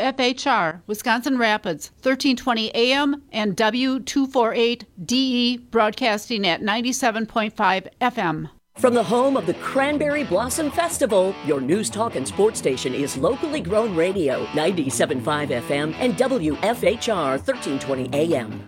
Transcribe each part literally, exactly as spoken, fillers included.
F H R, Wisconsin Rapids, thirteen twenty A M and W two forty-eight D E, broadcasting at ninety-seven point five F M. From the home of the Cranberry Blossom Festival, your news, talk, and sports station is locally grown radio, ninety-seven point five F M and W F H R, thirteen twenty A M.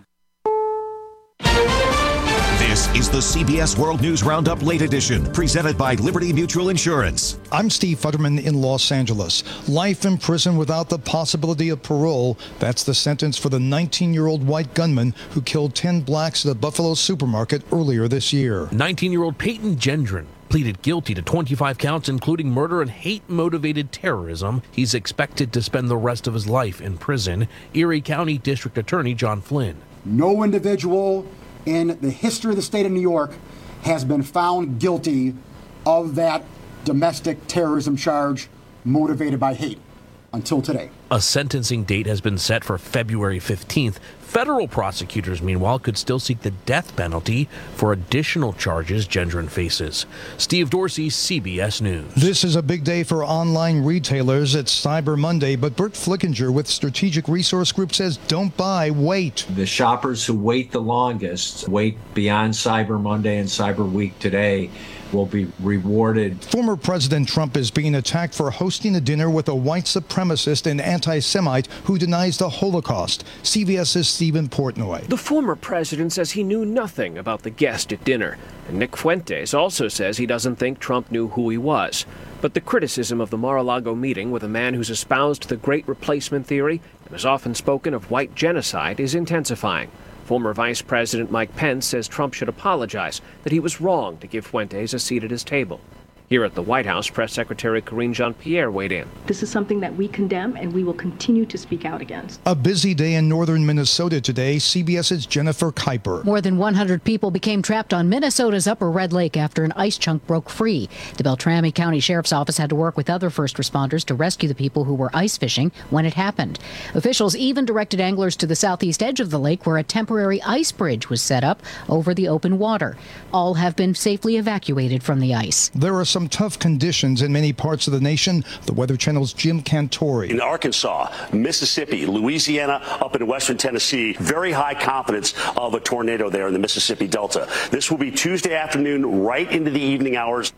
This is the C B S World News Roundup Late Edition, presented by Liberty Mutual Insurance. I'm Steve Futterman in Los Angeles. Life in prison without the possibility of parole. That's the sentence for the nineteen-year-old white gunman who killed ten blacks at a Buffalo supermarket earlier this year. nineteen-year-old Peyton Gendron pleaded guilty to twenty-five counts, including murder and hate-motivated terrorism. He's expected to spend the rest of his life in prison. Erie County District Attorney John Flynn. No individual in the history of the state of New York has been found guilty of that domestic terrorism charge motivated by hate until today. A sentencing date has been set for February fifteenth. Federal prosecutors, meanwhile, could still seek the death penalty for additional charges Gendron faces. Steve Dorsey, C B S News. This is a big day for online retailers. It's Cyber Monday, but Bert Flickinger with Strategic Resource Group says don't buy, wait. The shoppers who wait the longest, wait beyond Cyber Monday and Cyber Week today, will be rewarded. Former President Trump is being attacked for hosting a dinner with a white supremacist and anti-Semite who denies the Holocaust. CBS's Stephen Portnoy. The former president says he knew nothing about the guest at dinner. And Nick Fuentes also says he doesn't think Trump knew who he was. But the criticism of the Mar-a-Lago meeting with a man who's espoused the Great Replacement theory and has often spoken of white genocide is intensifying. Former Vice President Mike Pence says Trump should apologize, that he was wrong to give Fuentes a seat at his table. Here at the White House, Press Secretary Karine Jean-Pierre weighed in. This is something that we condemn and we will continue to speak out against. A busy day in northern Minnesota today. CBS's Jennifer Kuiper. More than one hundred people became trapped on Minnesota's Upper Red Lake after an ice chunk broke free. The Beltrami County Sheriff's Office had to work with other first responders to rescue the people who were ice fishing when it happened. Officials even directed anglers to the southeast edge of the lake where a temporary ice bridge was set up over the open water. All have been safely evacuated from the ice. There are some tough conditions in many parts of the nation. The Weather Channel's Jim Cantori. In Arkansas, Mississippi, Louisiana, up in western Tennessee, very high confidence of a tornado there in the Mississippi Delta. This will be Tuesday afternoon, right into the evening hours.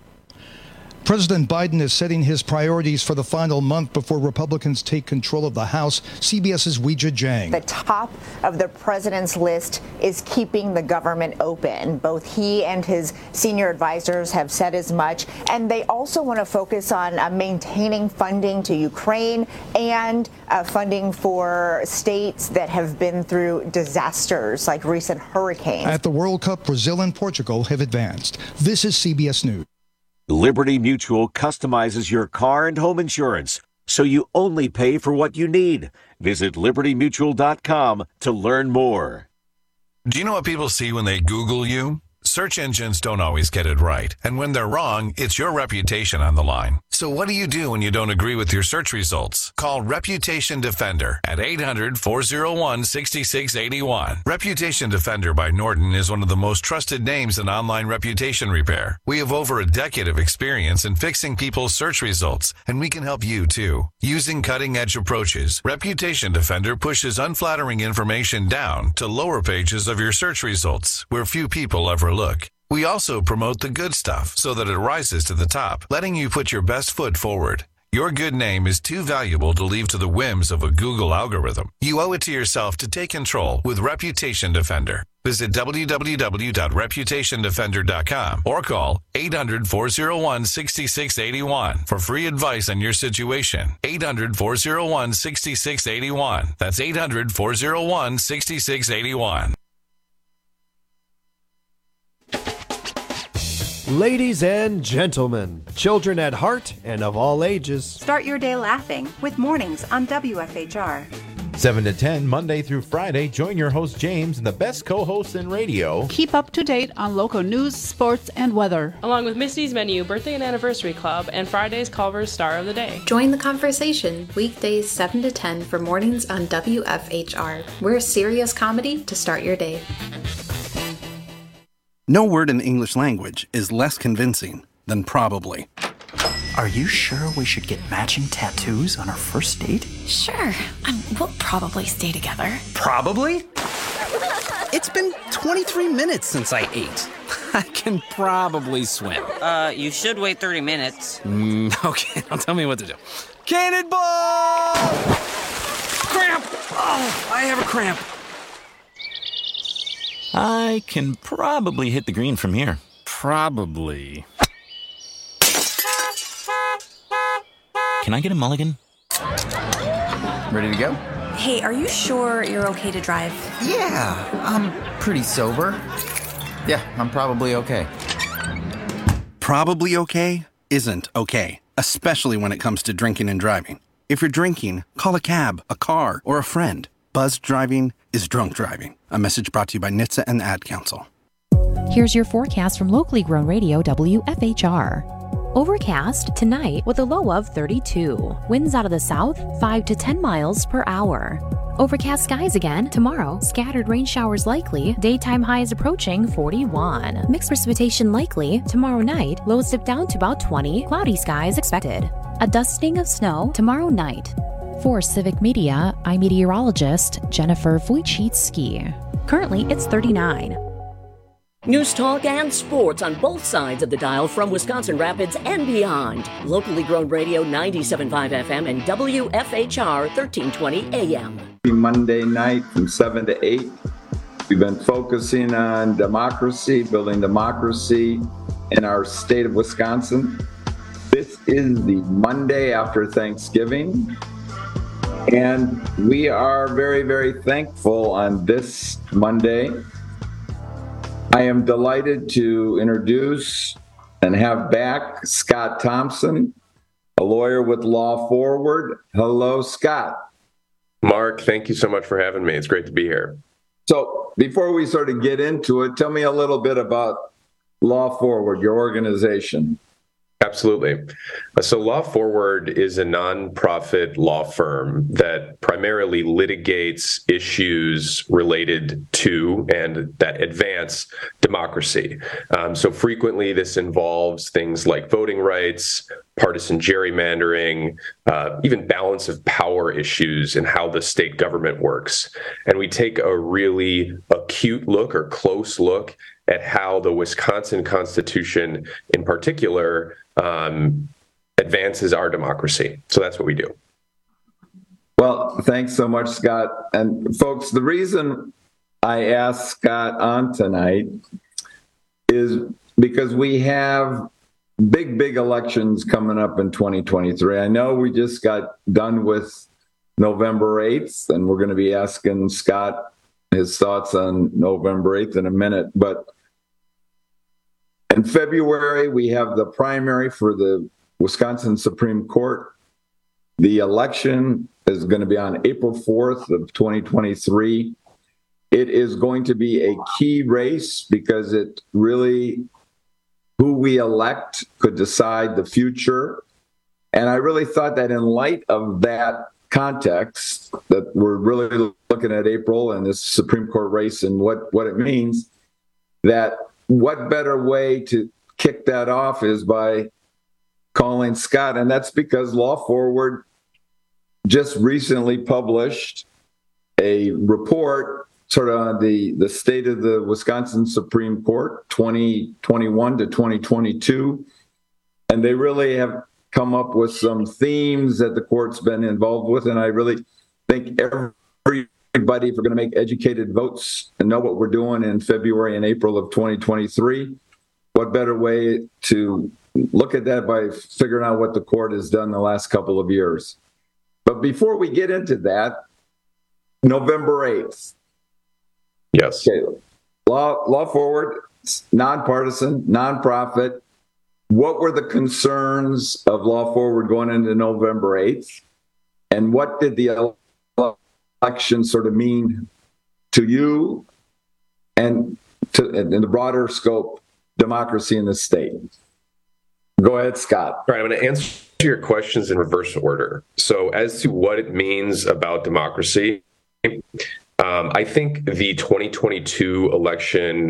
President Biden is setting his priorities for the final month before Republicans take control of the House. CBS's Weijia Jiang. The top of the president's list is keeping the government open. Both he and his senior advisors have said as much, and they also want to focus on uh, maintaining funding to Ukraine and uh, funding for states that have been through disasters like recent hurricanes. At the World Cup, Brazil and Portugal have advanced. This is C B S News. Liberty Mutual customizes your car and home insurance, so you only pay for what you need. Visit liberty mutual dot com to learn more. Do you know what people see when they Google you? Search engines don't always get it right. And when they're wrong, it's your reputation on the line. So what do you do when you don't agree with your search results? Call Reputation Defender at eight hundred, four oh one, six six eight one. Reputation Defender by Norton is one of the most trusted names in online reputation repair. We have over a decade of experience in fixing people's search results, and we can help you too. Using cutting-edge approaches, Reputation Defender pushes unflattering information down to lower pages of your search results, where few people ever look. We also promote the good stuff so that it rises to the top, letting you put your best foot forward. Your good name is too valuable to leave to the whims of a Google algorithm. You owe it to yourself to take control with Reputation Defender. Visit w w w dot reputation defender dot com or call eight hundred, four oh one, six six eight one for free advice on your situation. eight hundred, four oh one, six six eight one. That's eight hundred, four oh one, six six eight one. Ladies and gentlemen, children at heart and of all ages. Start your day laughing with Mornings on W F H R. seven to ten, Monday through Friday. Join your host, James, and the best co-hosts in radio. Keep up to date on local news, sports, and weather. Along with Misty's Menu, Birthday and Anniversary Club, and Friday's Culver's Star of the Day. Join the conversation weekdays seven to ten for Mornings on W F H R. We're serious comedy to start your day. No word in the English language is less convincing than probably. Are you sure we should get matching tattoos on our first date? Sure. Um, we'll probably stay together. Probably? It's been twenty-three minutes since I ate. I can probably swim. Uh, you should wait thirty minutes. Mm, okay, now tell me what to do. Cannonball! Cramp! Oh, I have a cramp. I can probably hit the green from here. Probably. Can I get a mulligan? Ready to go? Hey, are you sure you're okay to drive? Yeah, I'm pretty sober. Yeah, I'm probably okay. Probably okay isn't okay, especially when it comes to drinking and driving. If you're drinking, call a cab, a car, or a friend. Buzzed driving is drunk driving. A message brought to you by N H T S A and the Ad Council. Here's your forecast from locally grown radio W F H R. Overcast tonight with a low of thirty-two. Winds out of the south, five to ten miles per hour. Overcast skies again tomorrow. Scattered rain showers likely. Daytime highs approaching forty-one. Mixed precipitation likely. Tomorrow night, lows dip down to about twenty. Cloudy skies expected. A dusting of snow tomorrow night. For Civic Media, I'm meteorologist Jennifer Wojcicki. Currently, it's thirty-nine. News talk and sports on both sides of the dial from Wisconsin Rapids and beyond. Locally grown radio ninety-seven point five F M and W F H R thirteen twenty A M. Monday night from seven to eight. We've been focusing on democracy, building democracy in our state of Wisconsin. This is the Monday after Thanksgiving. And we are very, very thankful on this Monday. I am delighted to introduce and have back Scott Thompson, a lawyer with Law Forward. Hello, Scott. Mark, thank you so much for having me. It's great to be here. So before we sort of get into it, tell me a little bit about Law Forward, your organization. Absolutely. So Law Forward is a nonprofit law firm that primarily litigates issues related to and that advance democracy. Um, so frequently this involves things like voting rights, partisan gerrymandering, uh, even balance of power issues and how the state government works. And we take a really acute look or close look at how the Wisconsin Constitution in particular um, advances our democracy. So that's what we do. Well, thanks so much, Scott. And folks, the reason I asked Scott on tonight is because we have big, big elections coming up in twenty twenty-three. I know we just got done with November eighth, and we're going to be asking Scott his thoughts on November eighth in a minute. But in February, we have the primary for the Wisconsin Supreme Court. The election is going to be on April fourth of twenty twenty-three. It is going to be a key race because it really, who we elect could decide the future. And I really thought that in light of that context, that we're really looking at April and this Supreme Court race and what, what it means, that what better way to kick that off is by calling Scott. And that's because Law Forward just recently published a report sort of on the, the state of the Wisconsin Supreme Court, twenty twenty-one to twenty twenty-two. And they really have come up with some themes that the court's been involved with. And I really think everybody, if we're going to make educated votes and know what we're doing in February and April of twenty twenty-three, what better way to look at that by figuring out what the court has done the last couple of years. But before we get into that, November eighth. Yes. Okay. Law, Law Forward, nonpartisan, nonprofit. What were the concerns of Law Forward going into November eighth? And what did the election sort of mean to you and to, in the broader scope, democracy in the state? Go ahead, Scott. All right, I'm going to answer your questions in reverse order. So as to what it means about democracy, um, I think the twenty twenty-two election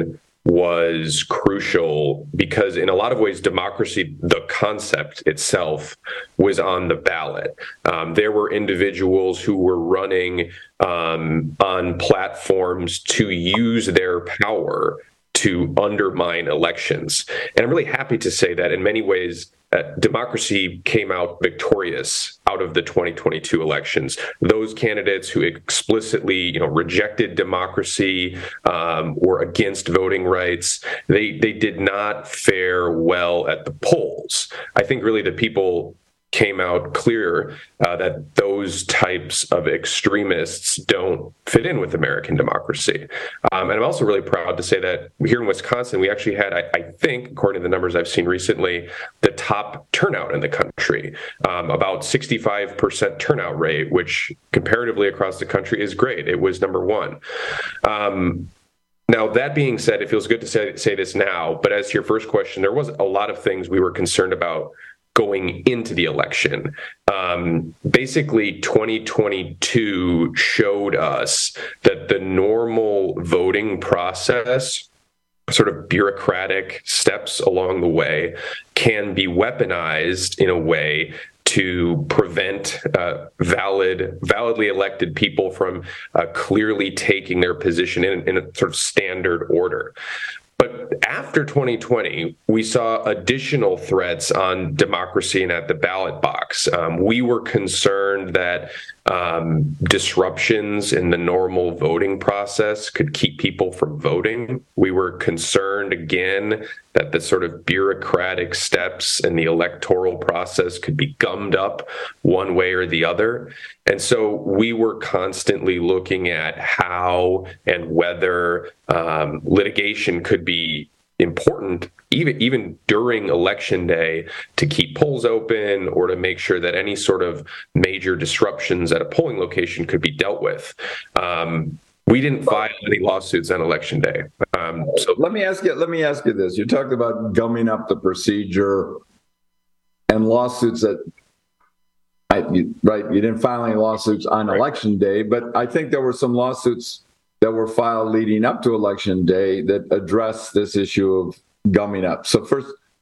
was crucial because in a lot of ways, democracy, the concept itself, was on the ballot. Um, there were individuals who were running um, on platforms to use their power to undermine elections. And I'm really happy to say that in many ways, uh, democracy came out victorious out of the twenty twenty-two elections. Those candidates who explicitly, you know, rejected democracy, um, were against voting rights, they they did not fare well at the polls. I think really the people came out clear uh, that those types of extremists don't fit in with American democracy. Um, and I'm also really proud to say that here in Wisconsin, we actually had, I, I think, according to the numbers I've seen recently, the top turnout in the country, um, about sixty-five percent turnout rate, which comparatively across the country is great. It was number one. Um, Now, that being said, it feels good to say, say this now, but as to your first question, there was a lot of things we were concerned about going into the election. Um, basically, twenty twenty-two showed us that the normal voting process, sort of bureaucratic steps along the way, can be weaponized in a way to prevent uh, valid, validly elected people from uh, clearly taking their position in, in a sort of standard order. But after twenty twenty, we saw additional threats on democracy and at the ballot box. Um, we were concerned that um, disruptions in the normal voting process could keep people from voting. We were concerned, again, that the sort of bureaucratic steps in the electoral process could be gummed up one way or the other. And so we were constantly looking at how and whether um, litigation could be important, even even during election day, to keep polls open or to make sure that any sort of major disruptions at a polling location could be dealt with. Um, we didn't file any lawsuits on election day. Um, so let me ask you. Let me ask you this: you talked about gumming up the procedure and lawsuits that. I, you, right, you didn't file any lawsuits on right. election day, but I think there were some lawsuits that were filed leading up to election day that address this issue of gumming up. So first,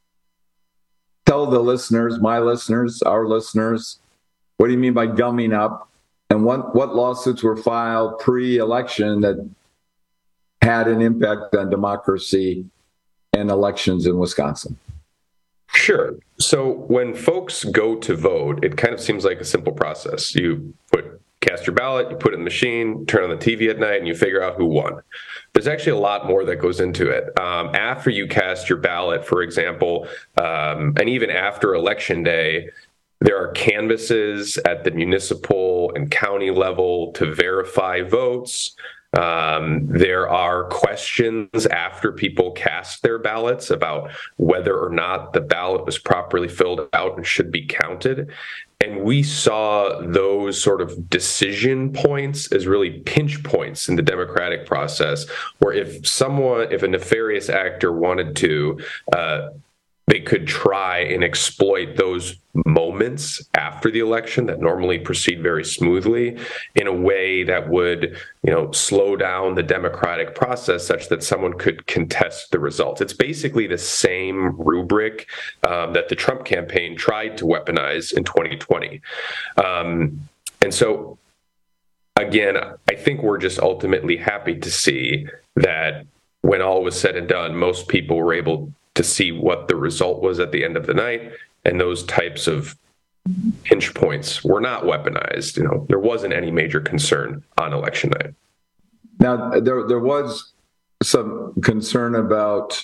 tell the listeners, my listeners, our listeners, what do you mean by gumming up? And what, what lawsuits were filed pre-election that had an impact on democracy and elections in Wisconsin? Sure. So when folks go to vote, it kind of seems like a simple process. You put cast your ballot, you put it in the machine, turn on the T V at night, and you figure out who won. There's actually a lot more that goes into it. Um, after you cast your ballot, for example, um, and even after Election Day, there are canvasses at the municipal and county level to verify votes. Um, there are questions after people cast their ballots about whether or not the ballot was properly filled out and should be counted. And we saw those sort of decision points as really pinch points in the democratic process, where if someone, if a nefarious actor wanted to, uh, they could try and exploit those moments after the election that normally proceed very smoothly in a way that would, you know, slow down the democratic process such that someone could contest the results. It's basically the same rubric um, that the Trump campaign tried to weaponize in twenty twenty. Um, and so, again, I think we're just ultimately happy to see that when all was said and done, most people were able to see what the result was at the end of the night, and those types of pinch points were not weaponized. You know, there wasn't any major concern on election night. Now, there there was some concern about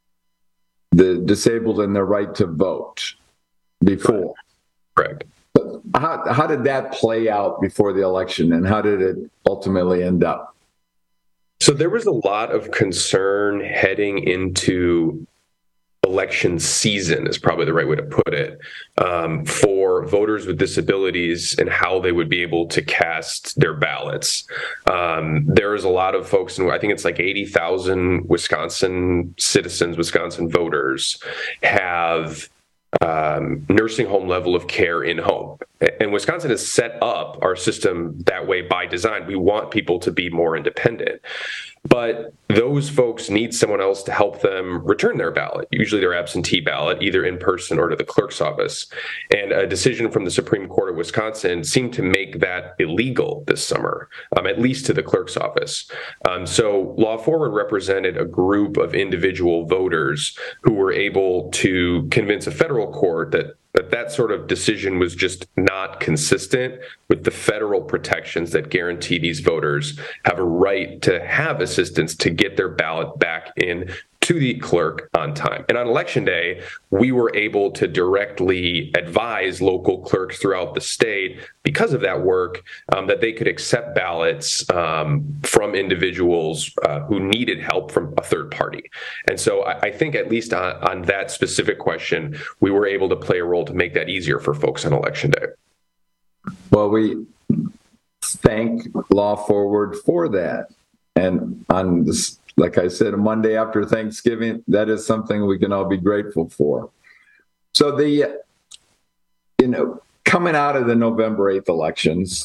the disabled and their right to vote before. Correct. But how how did that play out before the election, and how did it ultimately end up? So there was a lot of concern heading into election season, is probably the right way to put it, um, for voters with disabilities and how they would be able to cast their ballots. Um, there's a lot of folks, and I think it's like eighty thousand Wisconsin citizens, Wisconsin voters have um, nursing home level of care in home. And Wisconsin has set up our system that way by design. We want people to be more independent. But those folks need someone else to help them return their ballot, usually their absentee ballot, either in person or to the clerk's office. And a decision from the Supreme Court of Wisconsin seemed to make that illegal this summer, um, at least to the clerk's office. Um, so Law Forward represented a group of individual voters who were able to convince a federal court that that that sort of decision was just not consistent with the federal protections that guarantee these voters have a right to have assistance to get their ballot back in to the clerk on time. And on Election Day, we were able to directly advise local clerks throughout the state, because of that work, um, that they could accept ballots um, from individuals uh, who needed help from a third party. And so I, I think at least on, on that specific question, we were able to play a role to make that easier for folks on Election Day. Well, we thank Law Forward for that. And on this, like I said, a Monday after Thanksgiving, that is something we can all be grateful for. So the, you know, coming out of the November eighth elections,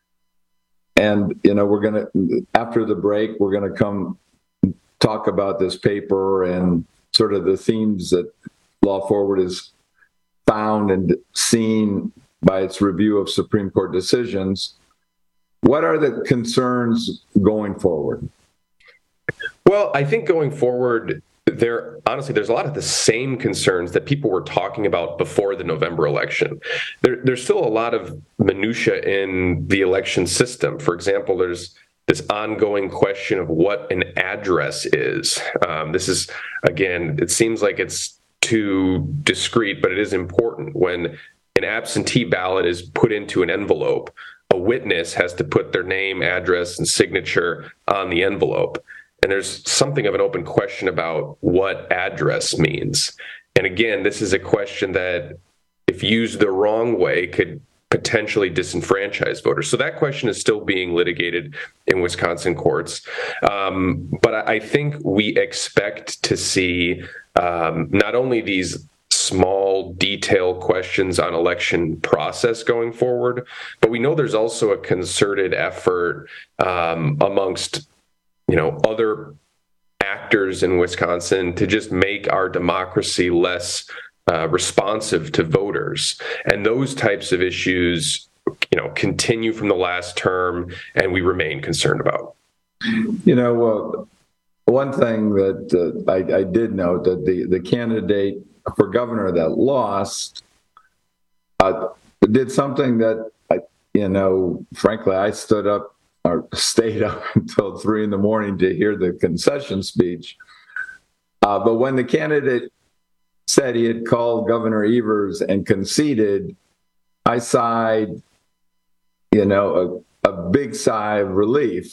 and, you know, we're going to, after the break, we're going to come talk about this paper and sort of the themes that Law Forward has found and seen by its review of Supreme Court decisions. What are the concerns going forward? Well, I think going forward, there honestly, there's a lot of the same concerns that people were talking about before the November election. There, there's still a lot of minutia in the election system. For example, there's this ongoing question of what an address is. Um, this is, again, it seems like it's too discreet, but it is important. When an absentee ballot is put into an envelope, a witness has to put their name, address, and signature on the envelope. And there's something of an open question about what address means. And again, this is a question that, if used the wrong way, could potentially disenfranchise voters. So that question is still being litigated in Wisconsin courts. Um, but I think we expect to see um, not only these small detail questions on election process going forward, but we know there's also a concerted effort um, amongst you know, other actors in Wisconsin to just make our democracy less uh, responsive to voters. And those types of issues, you know, continue from the last term, and we remain concerned about. You know, uh, one thing that uh, I, I did note that the, the candidate for governor that lost uh, did something that, I, you know, frankly, I stood up or stayed up until three in the morning to hear the concession speech. Uh, but when the candidate said he had called Governor Evers and conceded, I sighed, you know, a, a big sigh of relief,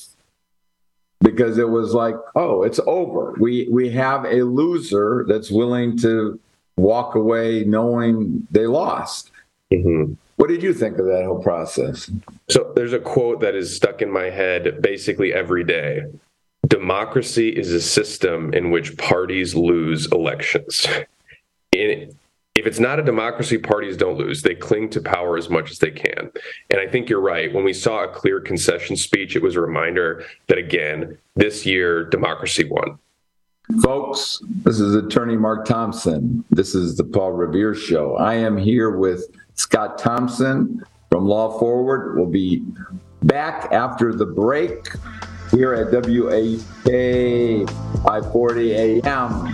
because it was like, oh, it's over. We we have a loser that's willing to walk away knowing they lost. Mm-hmm. What did you think of that whole process? So there's a quote that is stuck in my head basically every day. Democracy is a system in which parties lose elections. In, if it's not a democracy, parties don't lose. They cling to power as much as they can. And I think you're right. When we saw a clear concession speech, it was a reminder that, again, this year, democracy won. Folks, this is Attorney Mark Thompson. This is the Paul Revere Show. I am here with Scott Thompson from Law Forward. We'll be back after the break here at W A K five forty A M.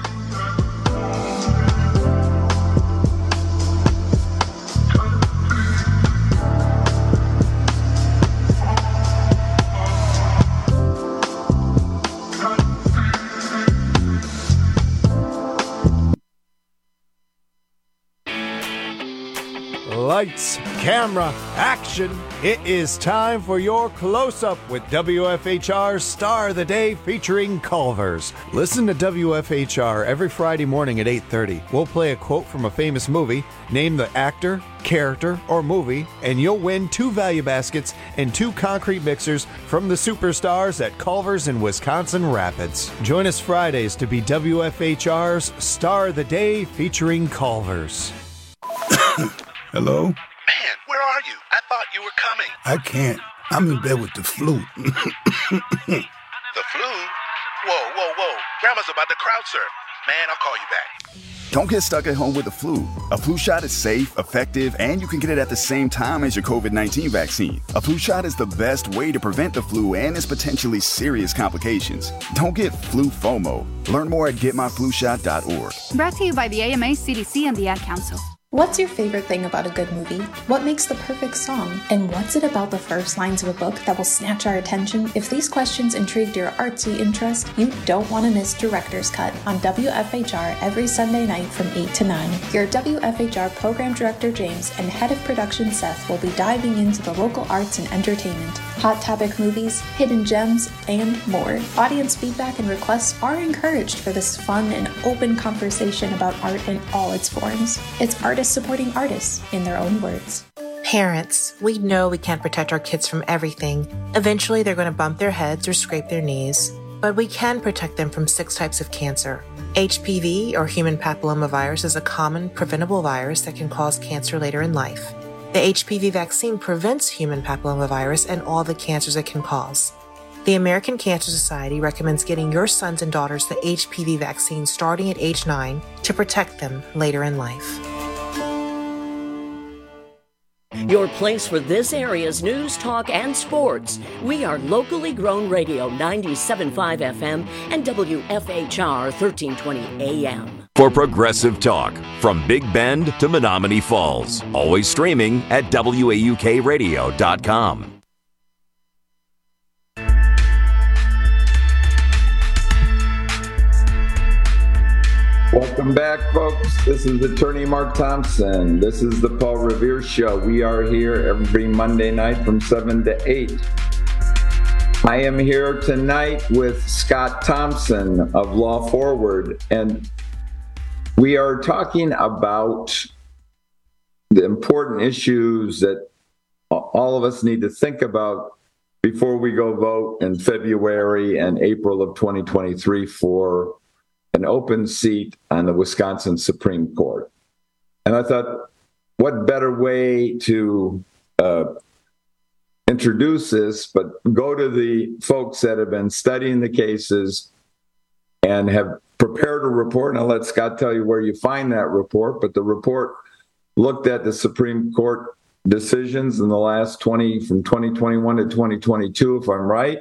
Lights, camera, action. It is time for your close-up with W F H R's Star of the Day featuring Culver's. Listen to W F H R every Friday morning at eight thirty. We'll play a quote from a famous movie, name the actor, character, or movie, and you'll win two value baskets and two concrete mixers from the superstars at Culver's in Wisconsin Rapids. Join us Fridays to be W F H R's Star of the Day featuring Culver's. Hello? Man, where are you? I thought you were coming. I can't. I'm in bed with the flu. The flu? Whoa, whoa, whoa. Grandma's about to crowd surf. Man, I'll call you back. Don't get stuck at home with the flu. A flu shot is safe, effective, and you can get it at the same time as your covid nineteen vaccine. A flu shot is the best way to prevent the flu and its potentially serious complications. Don't get flu FOMO. Learn more at get my flu shot dot org. Brought to you by the A M A, C D C, and the Ad Council. What's your favorite thing about a good movie? What makes the perfect song? And what's it about the first lines of a book that will snatch our attention? If these questions intrigued your artsy interest, you don't want to miss Director's Cut on W F H R every Sunday night from eight to nine. Your W F H R Program Director James and Head of Production Seth will be diving into the local arts and entertainment, hot topic movies, hidden gems, and more. Audience feedback and requests are encouraged for this fun and open conversation about art in all its forms. It's artist supporting artists in their own words. Parents, we know we can't protect our kids from everything. Eventually, they're going to bump their heads or scrape their knees. But we can protect them from six types of cancer. H P V, or human papillomavirus, is a common preventable virus that can cause cancer later in life. The H P V vaccine prevents human papillomavirus and all the cancers it can cause. The American Cancer Society recommends getting your sons and daughters the H P V vaccine starting at age nine to protect them later in life. Your place for this area's news, talk, and sports. We are locally grown radio ninety-seven point five F M and W F H R thirteen twenty A M. For progressive talk from Big Bend to Menominee Falls. Always streaming at W A U K radio dot com. Welcome back, folks. This is Attorney Mark Thompson. This is the Paul Revere Show. We are here every Monday night from seven to eight. I am here tonight with Scott Thompson of Law Forward, and we are talking about the important issues that all of us need to think about before we go vote in February and April of twenty twenty-three for an open seat on the Wisconsin Supreme Court. And I thought, what better way to uh, introduce this, but go to the folks that have been studying the cases and have prepared a report. And I'll let Scott tell you where you find that report, but the report looked at the Supreme Court decisions in the last twenty, from twenty twenty-one to twenty twenty-two, if I'm right,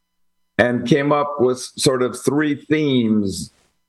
and came up with sort of three themes.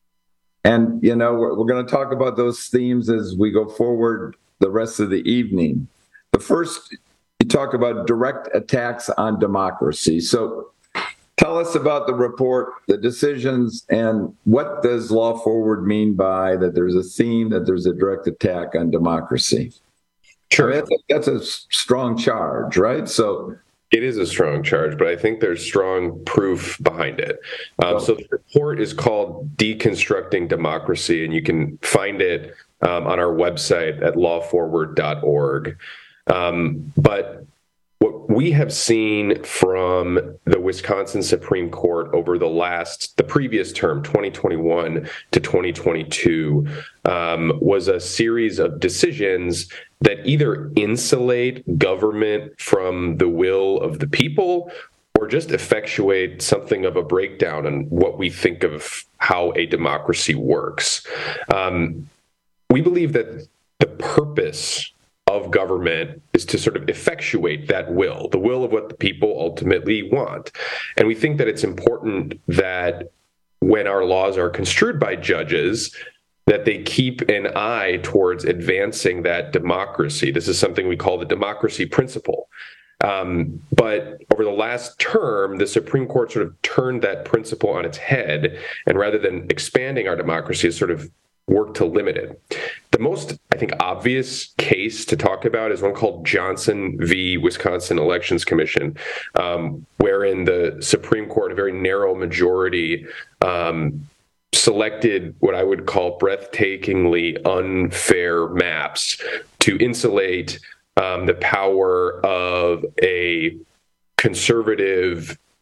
And, you know, we're, we're going to talk about those themes as we go forward the rest of the evening. The first, you talk about direct attacks on democracy. So tell us about the report, the decisions, and what does Law Forward mean by that there's a theme, that there's a direct attack on democracy? Sure. I mean, that's, a, that's a strong charge, right? So it is a strong charge, but I think there's strong proof behind it. Um, so the report is called Deconstructing Democracy, and you can find it um, on our website at law forward dot org. Um, but what we have seen from the Wisconsin Supreme Court over the last, the previous term, twenty twenty-one to twenty twenty-two, um, was a series of decisions that either insulate government from the will of the people or just effectuate something of a breakdown in what we think of how a democracy works. Um, we believe that the purpose of government is to sort of effectuate that will, the will of what the people ultimately want. And we think that it's important that when our laws are construed by judges, that they keep an eye towards advancing that democracy. This is something we call the democracy principle. Um, but over the last term, the Supreme Court sort of turned that principle on its head, and rather than expanding our democracy, has sort of worked to limit it. The most, I think, obvious case to talk about is one called Johnson v. Wisconsin Elections Commission, um, wherein the Supreme Court, a very narrow majority, um, selected what I would call breathtakingly unfair maps to insulate um, the power of a conservative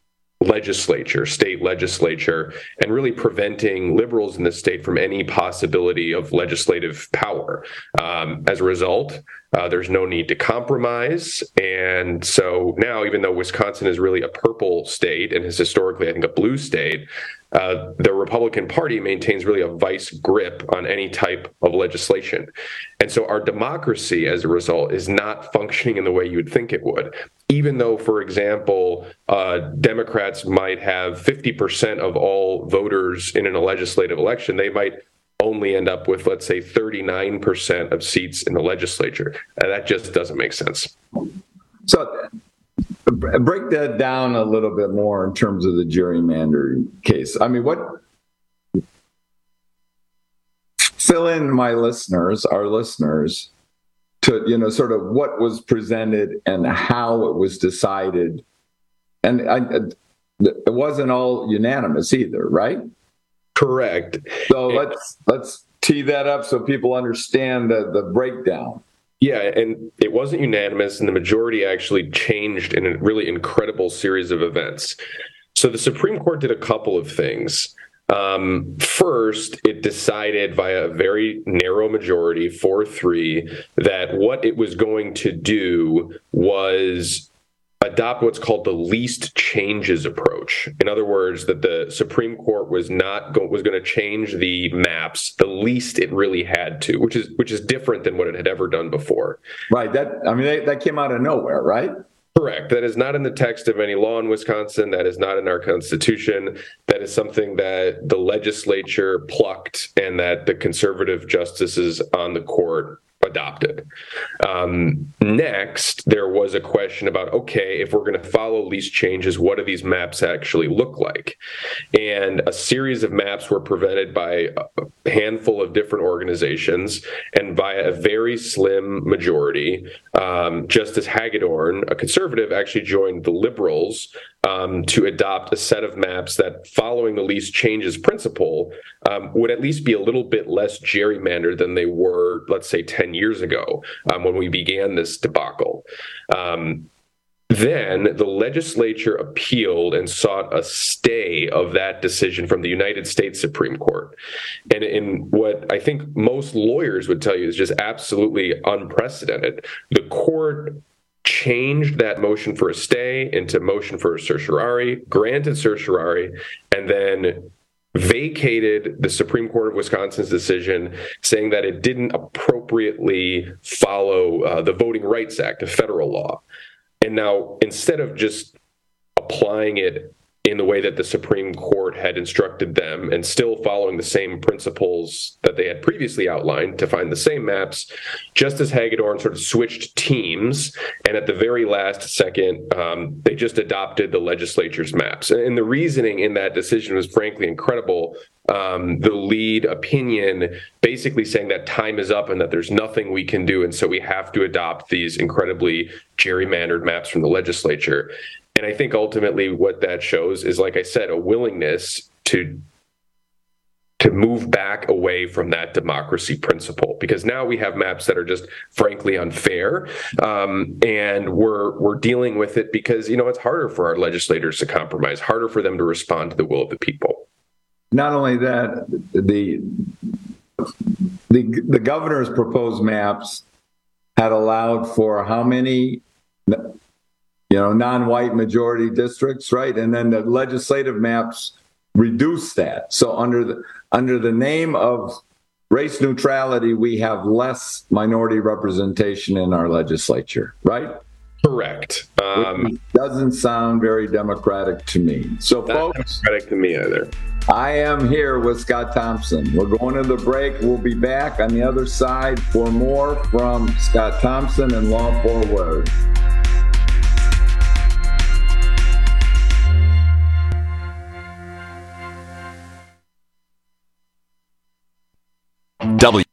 legislature, state legislature, and really preventing liberals in the state from any possibility of legislative power. Um, as a result, uh, there's no need to compromise. And so now, even though Wisconsin is really a purple state and is historically, I think, a blue state, Uh, the Republican Party maintains really a vice grip on any type of legislation. And so our democracy, as a result, is not functioning in the way you would think it would. Even though, for example, uh, Democrats might have fifty percent of all voters in a legislative election, they might only end up with, let's say, thirty-nine percent of seats in the legislature. And that just doesn't make sense. So break that down a little bit more in terms of the gerrymandering case. I mean, what fill in my listeners, our listeners, to, you know, sort of what was presented and how it was decided. And I, it wasn't all unanimous either, right? Correct. So let's let's tee that up so people understand the, the breakdown. Yeah, and it wasn't unanimous, and the majority actually changed in a really incredible series of events. So the Supreme Court did a couple of things. Um, first, it decided via a very narrow majority, four three, that what it was going to do was adopt what's called the least changes approach. In other words, that the Supreme Court was not go- was going to change the maps the least it really had to, which is which is different than what it had ever done before. Right. That I mean, they, that came out of nowhere, right? Correct. That is not in the text of any law in Wisconsin. That is not in our Constitution. That is something that the legislature plucked and that the conservative justices on the court adopted. Um, next, there was a question about, okay, if we're going to follow least changes, what do these maps actually look like? And a series of maps were presented by a handful of different organizations, and via a very slim majority, um, Justice Hagedorn, a conservative, actually joined the liberals um, to adopt a set of maps that, following the least changes principle, um, would at least be a little bit less gerrymandered than they were, let's say, ten years ago um, when we began this debacle. Um, then the legislature appealed and sought a stay of that decision from the United States Supreme Court. And in what I think most lawyers would tell you is just absolutely unprecedented, the court changed that motion for a stay into motion for a certiorari, granted certiorari, and then vacated the Supreme Court of Wisconsin's decision, saying that it didn't appropriately follow uh, the Voting Rights Act, a federal law. And now, instead of just applying it in the way that the Supreme Court had instructed them and still following the same principles that they had previously outlined to find the same maps, Justice Hagedorn sort of switched teams, and at the very last second, um, they just adopted the legislature's maps. And the reasoning in that decision was frankly incredible. Um, the lead opinion basically saying that time is up and that there's nothing we can do, and so we have to adopt these incredibly gerrymandered maps from the legislature. And I think ultimately what that shows is, like I said, a willingness to to move back away from that democracy principle, because now we have maps that are just frankly unfair, um, and we're we're dealing with it because, you know, it's harder for our legislators to compromise, harder for them to respond to the will of the people. Not only that, the the the governor's proposed maps had allowed for how many, you know, non-white majority districts, right? And then the legislative maps reduce that. So under the under the name of race neutrality, we have less minority representation in our legislature, right? Correct. Um, Which doesn't sound very democratic to me. So, not folks, democratic to me either. I am here with Scott Thompson. We're going to the break. We'll be back on the other side for more from Scott Thompson and Law Forward. W.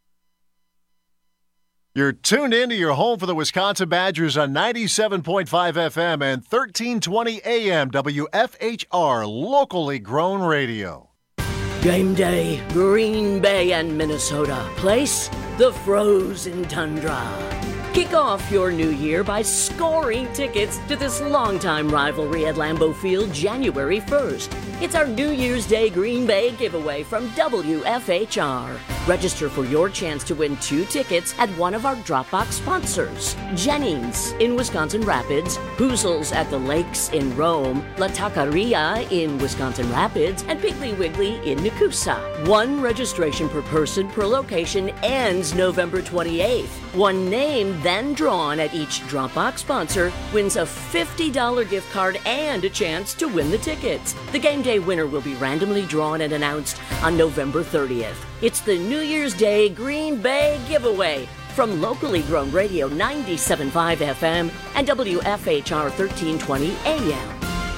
You're tuned in to your home for the Wisconsin Badgers on ninety-seven point five F M and thirteen twenty A M W F H R, locally grown radio. Game day, Green Bay and Minnesota. Place, the frozen tundra. Kick off your new year by scoring tickets to this longtime rivalry at Lambeau Field January first. It's our New Year's Day Green Bay giveaway from W F H R. Register for your chance to win two tickets at one of our Dropbox sponsors. Jennings in Wisconsin Rapids, Hoozles at the Lakes in Rome, La Taqueria in Wisconsin Rapids, and Piggly Wiggly in Nakusa. One registration per person per location ends November twenty-eighth. One name then drawn at each Dropbox sponsor wins a fifty dollars gift card and a chance to win the tickets. The game day winner will be randomly drawn and announced on November thirtieth. It's the New Year's Day Green Bay giveaway from locally grown radio ninety-seven point five F M and W F H R thirteen twenty A M.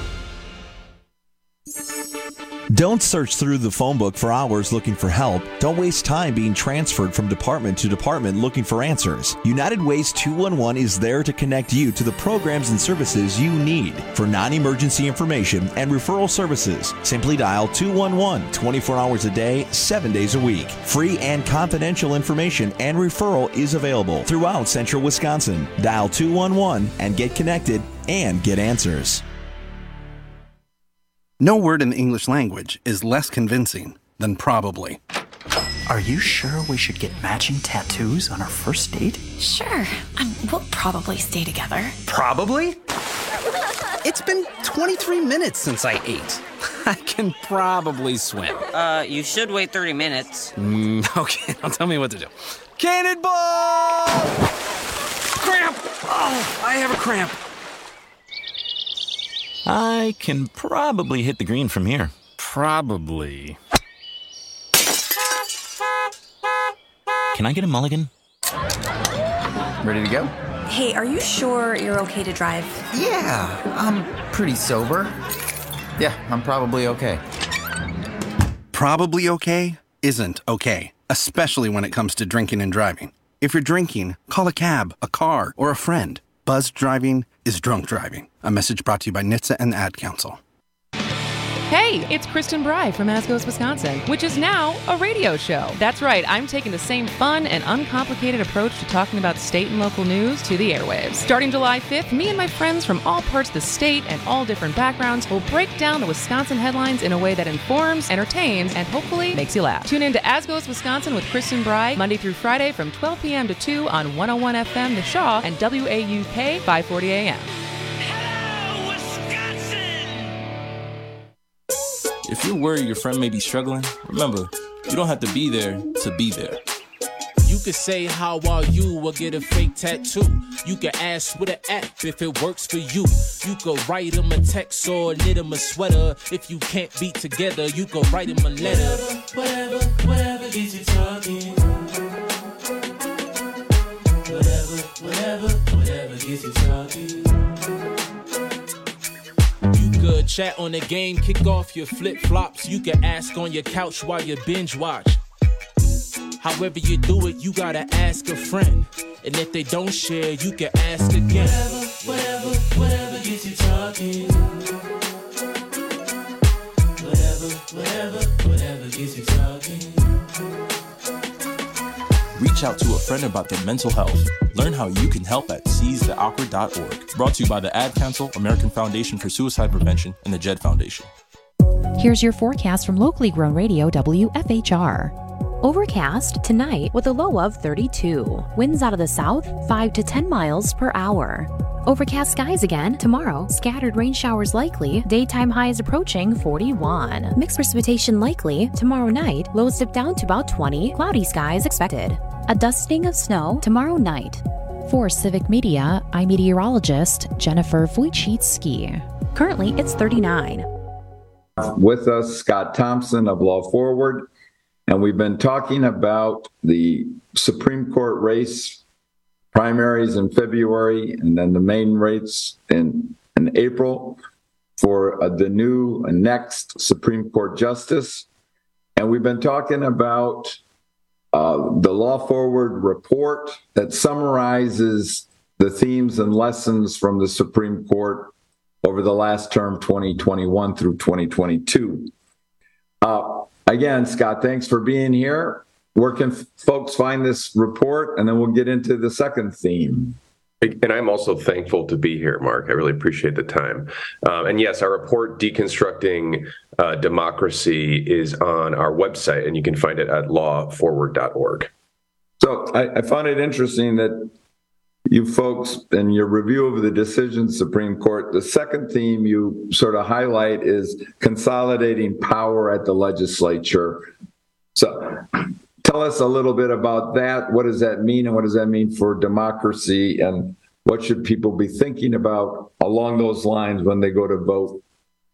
Don't search through the phone book for hours looking for help. Don't waste time being transferred from department to department looking for answers. United Ways two one one is there to connect you to the programs and services you need. For non-emergency information and referral services, simply dial two one one twenty-four hours a day, seven days a week. Free and confidential information and referral is available throughout central Wisconsin. Dial two one one and get connected and get answers. No word in the English language is less convincing than probably. Are you sure we should get matching tattoos on our first date? Sure. Um, we'll probably stay together. Probably? It's been twenty-three minutes since I ate. I can probably swim. Uh, you should wait thirty minutes. Mm, okay, now tell me what to do. Cannonball! Cramp! Oh, I have a cramp. I can probably hit the green from here. Probably. Can I get a mulligan? Ready to go? Hey, are you sure you're okay to drive? Yeah, I'm pretty sober. Yeah, I'm probably okay. Probably okay isn't okay, especially when it comes to drinking and driving. If you're drinking, call a cab, a car, or a friend. Buzzed driving is drunk driving. A message brought to you by N H T S A and the Ad Council. Hey, it's Kristen Bry from Asgos, Wisconsin, which is now a radio show. That's right, I'm taking the same fun and uncomplicated approach to talking about state and local news to the airwaves. Starting July fifth, me and my friends from all parts of the state and all different backgrounds will break down the Wisconsin headlines in a way that informs, entertains, and hopefully makes you laugh. Tune in to Asgos, Wisconsin with Kristen Bry, Monday through Friday from twelve p.m. to two on one oh one F M The Shaw and W A U K five forty A M. If you're worried your friend may be struggling, remember, you don't have to be there to be there. You could say, how are you, or get a fake tattoo. You could ask with an app if it works for you. You could write him a text or knit him a sweater. If you can't be together, you could write him a letter. Whatever, whatever, whatever gets you talking. Whatever, whatever, whatever gets you talking. Good chat on the game, kick off your flip-flops. You can ask on your couch while you binge watch. However you do it, you gotta ask a friend. And if they don't share, you can ask again. Whatever, whatever, whatever gets you talking. Whatever, whatever, whatever gets you talking. Reach out to a friend about their mental health. Learn how you can help at seize the awkward dot org. Brought to you by the Ad Council, American Foundation for Suicide Prevention, and the Jed Foundation. Here's your forecast from locally grown radio W F H R. Overcast tonight with a low of thirty-two. Winds out of the south, five to ten miles per hour. Overcast skies again tomorrow. Scattered rain showers likely. Daytime highs approaching forty-one. Mixed precipitation likely. Tomorrow night, lows dip down to about twenty. Cloudy skies expected. A dusting of snow tomorrow night. For Civic Media, I'm meteorologist Jennifer Wojcicki. Currently, it's thirty-nine. With us, Scott Thompson of Law Forward, and we've been talking about the Supreme Court race primaries in February and then the main race in, in April for uh, the new uh, next Supreme Court justice. And we've been talking about uh, the Law Forward report that summarizes the themes and lessons from the Supreme Court over the last term, twenty twenty-one through twenty twenty-two. Uh, again, Scott, thanks for being here. where can f- folks find this report? And then we'll get into the second theme. And I'm also thankful to be here, Mark. I really appreciate the time. Um, and yes, our report, Deconstructing uh, Democracy, is on our website, and you can find it at law forward dot org. So I, I found it interesting that you folks, in your review of the decision of the Supreme Court, the second theme you sort of highlight is consolidating power at the legislature. So tell us a little bit about that. What does that mean, and what does that mean for democracy, and what should people be thinking about along those lines when they go to vote?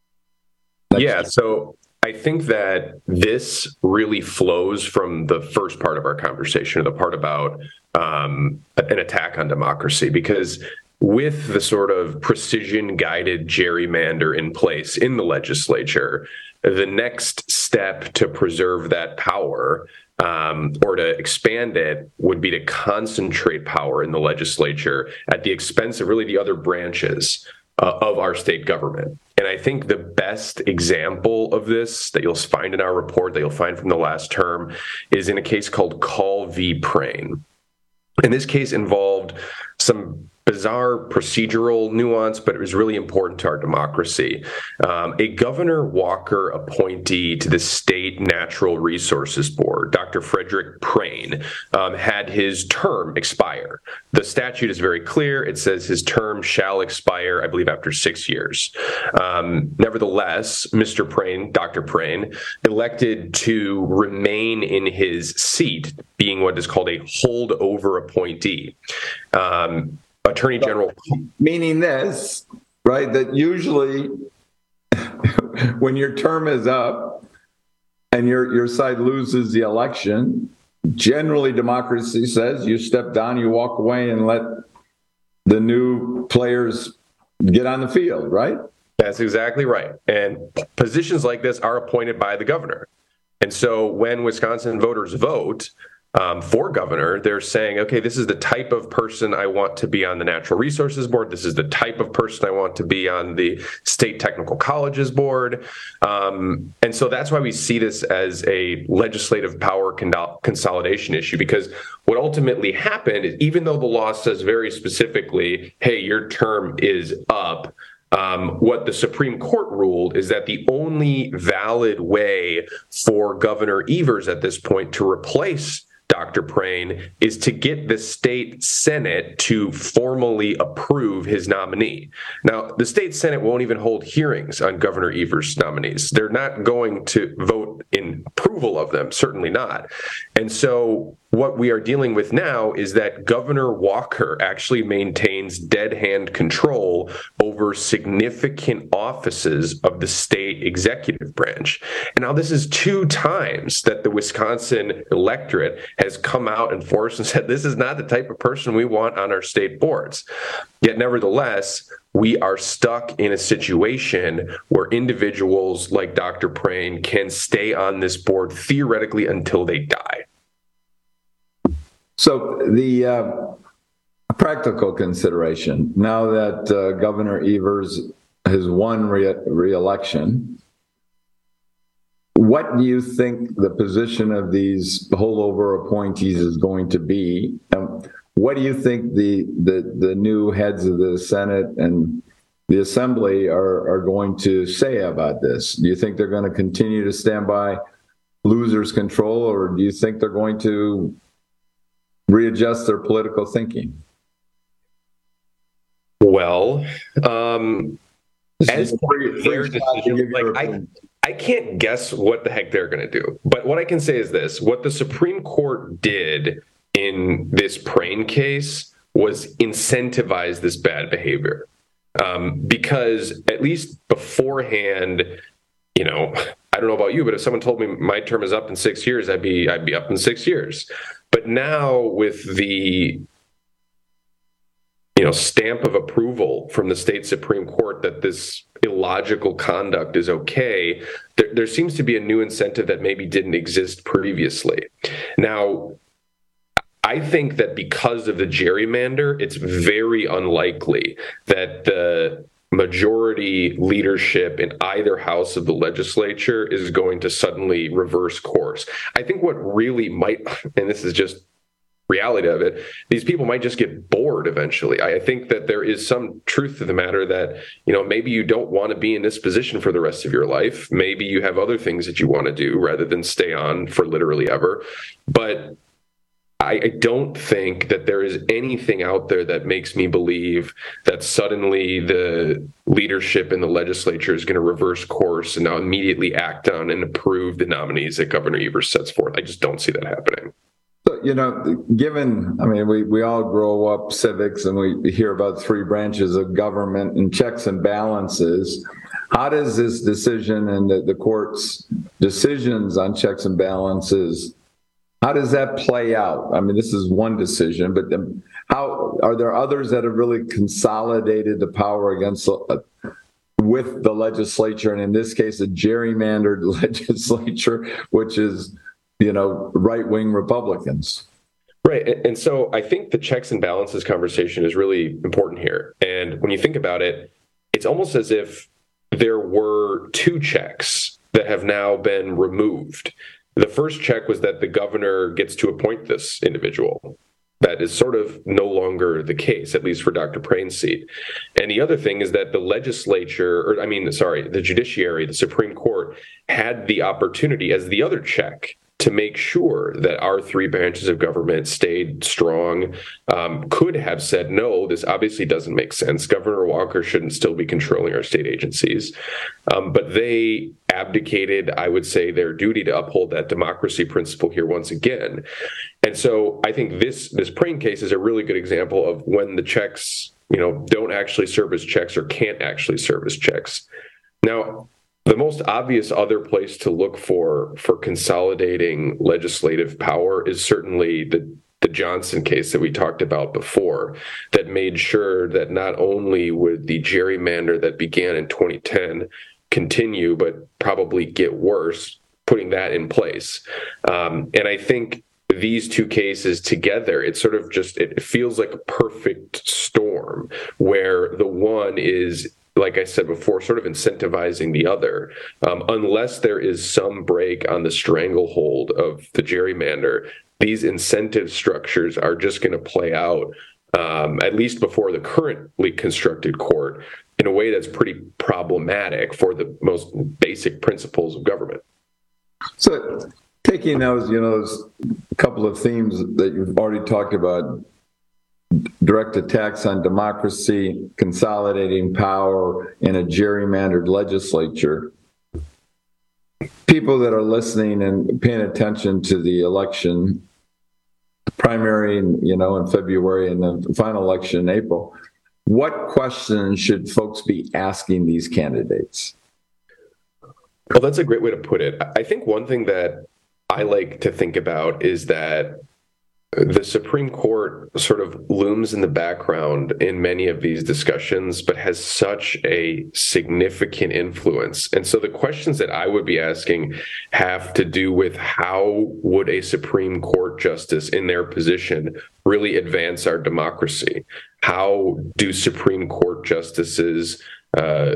Yeah, so I think that this really flows from the first part of our conversation, the part about um, an attack on democracy, because with the sort of precision-guided gerrymander in place in the legislature, the next step to preserve that power um, or to expand it would be to concentrate power in the legislature at the expense of really the other branches uh, of our state government. And I think the best example of this that you'll find in our report, that you'll find from the last term, is in a case called Call v. Prane. And this case involved some bizarre procedural nuance, but it was really important to our democracy. Um, a Governor Walker appointee to the State Natural Resources Board, Doctor Frederick Prane, um, had his term expire. The statute is very clear. It says his term shall expire, I believe, after six years. Um, nevertheless, Mister Prane, Doctor Prane, elected to remain in his seat, being what is called a holdover appointee. Um, Attorney General. Meaning this, right, that usually when your term is up and your, your side loses the election, generally democracy says you step down, you walk away and let the new players get on the field, right? That's exactly right. And positions like this are appointed by the governor. And so when Wisconsin voters vote Um, for governor, they're saying, okay, this is the type of person I want to be on the Natural Resources Board. This is the type of person I want to be on the State Technical Colleges Board. Um, and so that's why we see this as a legislative power con- consolidation issue, because what ultimately happened is, even though the law says very specifically, hey, your term is up, Um, what the Supreme Court ruled is that the only valid way for Governor Evers at this point to replace Doctor Prane is to get the state Senate to formally approve his nominee. Now, the state Senate won't even hold hearings on Governor Evers' nominees. They're not going to vote in approval of them, certainly not. And so what we are dealing with now is that Governor Walker actually maintains dead hand control over significant offices of the state executive branch. And now this is two times that the Wisconsin electorate has come out and forced and said, this is not the type of person we want on our state boards. Yet nevertheless, we are stuck in a situation where individuals like Doctor Prane can stay on this board theoretically until they die. So the uh, practical consideration, now that uh, Governor Evers has won re- re-election, what do you think the position of these holdover appointees is going to be? Um, what do you think the, the, the new heads of the Senate and the Assembly are, are going to say about this? Do you think they're going to continue to stand by losers control, or do you think they're going to readjust their political thinking? Well, um, as free, their free decision, like I, I can't guess what the heck they're going to do. But what I can say is this: what the Supreme Court did in this Prane case was incentivize this bad behavior, um, because at least beforehand, you know, I don't know about you, but if someone told me my term is up in six years, I'd be I'd be up in six years. But now with the, you know, stamp of approval from the state Supreme Court that this illogical conduct is okay, there, there seems to be a new incentive that maybe didn't exist previously. Now, I think that because of the gerrymander, it's very unlikely that the majority leadership in either house of the legislature is going to suddenly reverse course. I think what really might, and this is just reality of it, these people might just get bored eventually. I think that there is some truth to the matter that, you know, maybe you don't want to be in this position for the rest of your life. Maybe you have other things that you want to do rather than stay on for literally ever. But I, I don't think that there is anything out there that makes me believe that suddenly the leadership in the legislature is going to reverse course and now immediately act on and approve the nominees that Governor Evers sets forth. I just don't see that happening. So, you know, given, I mean, we, we all grow up civics and we hear about three branches of government and checks and balances. How does this decision and the, the court's decisions on checks and balances, how does that play out? I mean, this is one decision, but how are there others that have really consolidated the power against uh, with the legislature, and in this case, a gerrymandered legislature, which is, you know, right-wing Republicans? Right. And so I think the checks and balances conversation is really important here. And when you think about it, it's almost as if there were two checks that have now been removed. The first check was that the governor gets to appoint this individual. That is sort of no longer the case, at least for Doctor Prain's seat. And the other thing is that the legislature, or I mean, sorry, the judiciary, the Supreme Court, had the opportunity as the other check to make sure that our three branches of government stayed strong, um, could have said, no, this obviously doesn't make sense. Governor Walker shouldn't still be controlling our state agencies. Um, but they abdicated, I would say, their duty to uphold that democracy principle here once again. And so I think this this Prain case is a really good example of when the checks, you know, don't actually serve as checks or can't actually serve as checks. Now, the most obvious other place to look for for consolidating legislative power is certainly the, the Johnson case that we talked about before, that made sure that not only would the gerrymander that began in twenty ten continue, but probably get worse, putting that in place. Um, and I think these two cases together, it sort of just, it feels like a perfect storm where the one is, like I said before, sort of incentivizing the other, um, unless there is some break on the stranglehold of the gerrymander. These incentive structures are just going to play out, um, at least before the currently constructed court, in a way that's pretty problematic for the most basic principles of government. So, taking those, you know, those couple of themes that you've already talked about, direct attacks on democracy, consolidating power in a gerrymandered legislature. People that are listening and paying attention to the election, primary, you know, in February and the final election in April, what questions should folks be asking these candidates? Well, that's a great way to put it. I think one thing that I like to think about is that the Supreme Court sort of looms in the background in many of these discussions, but has such a significant influence. And so the questions that I would be asking have to do with how would a Supreme Court justice in their position really advance our democracy? How do Supreme Court justices uh,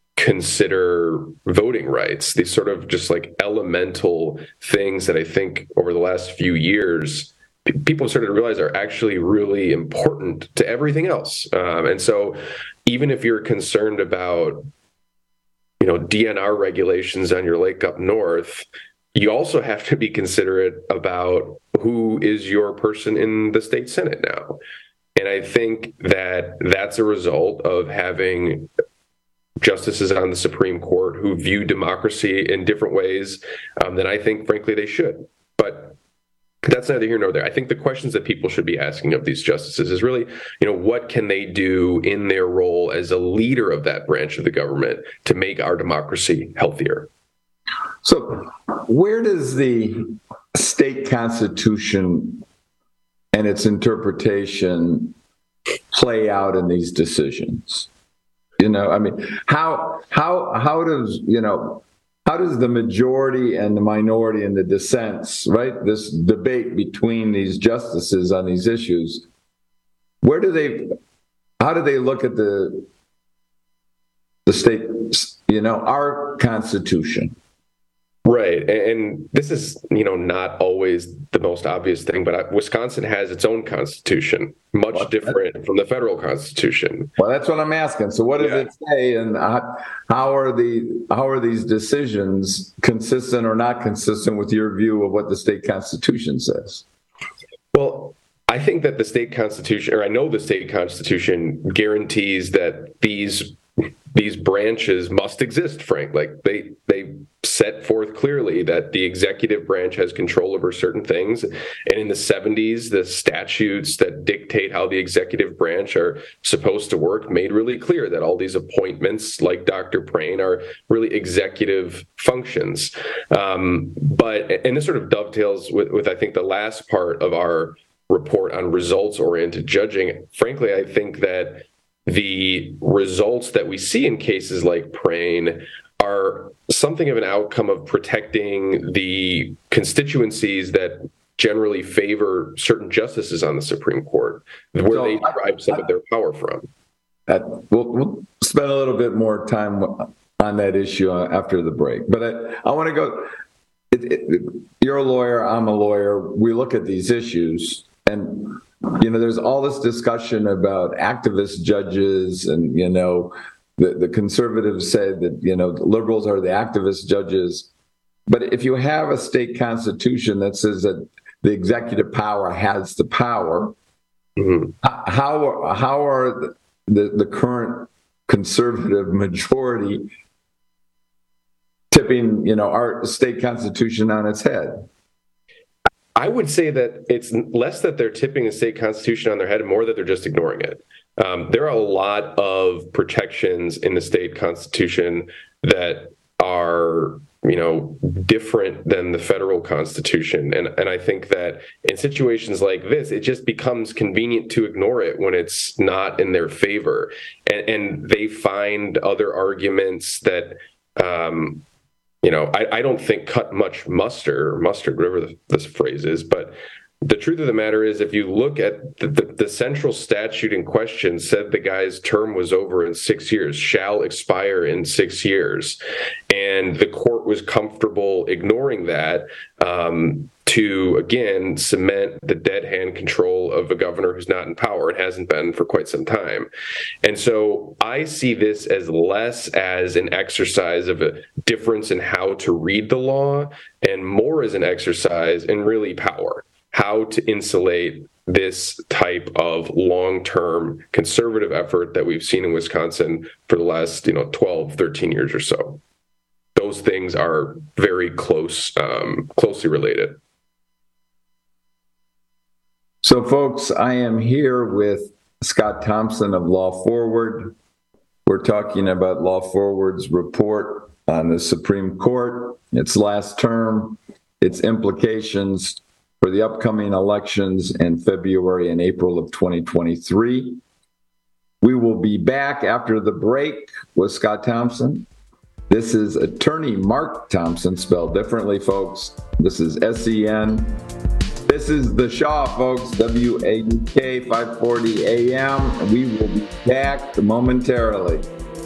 consider voting rights? These sort of just like elemental things that I think over the last few years people started to realize are actually really important to everything else. Um, and so even if you're concerned about, you know, D N R regulations on your lake up north, you also have to be considerate about who is your person in the state Senate now. And I think that that's a result of having justices on the Supreme Court who view democracy in different ways um, than I think, frankly, they should. But that's neither here nor there. I think the questions that people should be asking of these justices is really, you know, what can they do in their role as a leader of that branch of the government to make our democracy healthier? So where does the state constitution and its interpretation play out in these decisions? You know, I mean, how how how does, you know, how does the majority and the minority and the dissents, right, this debate between these justices on these issues, where do they, how do they look at the the state, you know, our Constitution. Right. And this is, you know, not always the most obvious thing, but Wisconsin has its own constitution, much what? different from the federal constitution. Well, that's what I'm asking. So what does yeah. it say, and how are the how are these decisions consistent or not consistent with your view of what the state constitution says? Well, I think that the state constitution, or I know the state constitution guarantees that these these branches must exist, Frank. Like they they set forth clearly that the executive branch has control over certain things. And in the seventies, the statutes that dictate how the executive branch are supposed to work made really clear that all these appointments, like Doctor Prane, are really executive functions. Um, but, and this sort of dovetails with, with, I think, the last part of our report on results-oriented judging. Frankly, I think that the results that we see in cases like Prane are something of an outcome of protecting the constituencies that generally favor certain justices on the Supreme Court, where so they derive some I, of their power from. That, we'll, we'll spend a little bit more time on that issue after the break. But I, I want to go, it, it, you're a lawyer, I'm a lawyer. We look at these issues, and you know, there's all this discussion about activist judges, and, you know, the, the conservatives say that, you know, the liberals are the activist judges. But if you have a state constitution that says that the executive power has the power, mm-hmm. how, how are the, the, the current conservative majority tipping, you know, our state constitution on its head? I would say that it's less that they're tipping the state constitution on their head and more that they're just ignoring it. Um, there are a lot of protections in the state constitution that are, you know, different than the federal constitution. And, and I think that in situations like this, it just becomes convenient to ignore it when it's not in their favor. And, and they find other arguments that, um, you know, I, I don't think cut much mustard, or mustard, whatever the, this phrase is, but the truth of the matter is, if you look at the, the, the central statute in question, said the guy's term was over in six years, shall expire in six years. And the court was comfortable ignoring that um, to, again, cement the dead hand control of a governor who's not in power and hasn't been for quite some time. And so I see this as less as an exercise of a difference in how to read the law and more as an exercise in really power. How to insulate this type of long-term conservative effort that we've seen in Wisconsin for the last, you know, twelve, thirteen years or so. Those things are very close, um, closely related. So, folks, I am here with Scott Thompson of Law Forward. We're talking about Law Forward's report on the Supreme Court, its last term, its implications for the upcoming elections in February and April of twenty twenty-three. We will be back after the break with Scott Thompson. This is attorney Mark Thompson, spelled differently, folks. This is S E N. This is The Shaw, folks, W A U K, five forty A M. We will be back momentarily.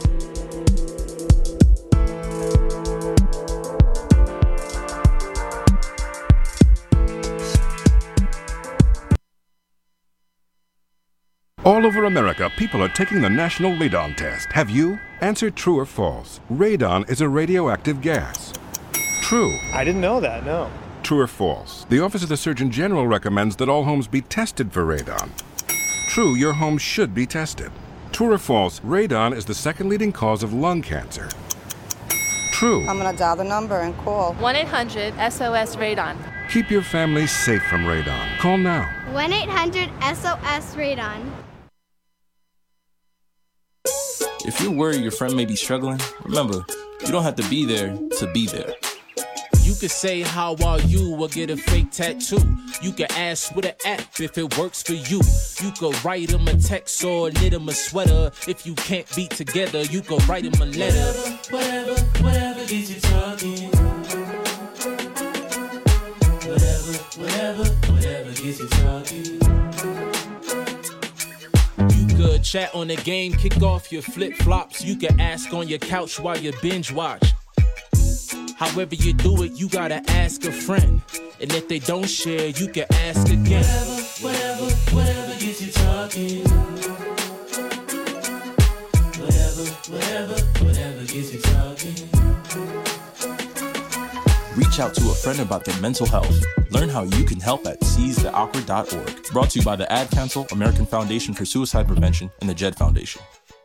All over America, people are taking the National Radon Test. Have you? Answer true or false. Radon is a radioactive gas. True. I didn't know that, no. True or false. The Office of the Surgeon General recommends that all homes be tested for radon. True, your home should be tested. True or false. Radon is the second leading cause of lung cancer. True. I'm going to dial the number and call. one eight hundred S O S Radon. Keep your family safe from radon. Call now. one eight hundred S O S Radon. If you're worried your friend may be struggling, remember, you don't have to be there to be there. You could say, how are you, or get a fake tattoo. You can ask with an app if it works for you. You could write them a text or knit them a sweater. If you can't be together, you could write them a letter. Whatever, whatever, whatever gets you talking. Whatever, whatever, whatever gets you talking. You could Chat on the game, kick off your flip-flops. You can ask on your couch while you binge watch. However you do it, you gotta ask a friend. And if they don't share, you can ask again. Whatever, whatever, whatever gets you talking. Whatever, whatever, whatever gets you talking. Reach out to a friend about their mental health. Learn how you can help at seize the awkward dot org. Brought to you by the Ad Council, American Foundation for Suicide Prevention, and the Jed Foundation.